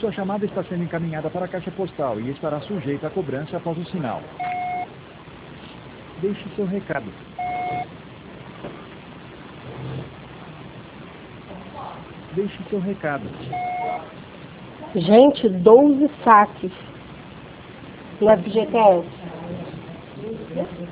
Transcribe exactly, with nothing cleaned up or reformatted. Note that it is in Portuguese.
Sua chamada está sendo encaminhada para a caixa postal e estará sujeita a cobrança após o sinal. Deixe seu recado. Deixe seu recado. Gente, doze saques no F G T S.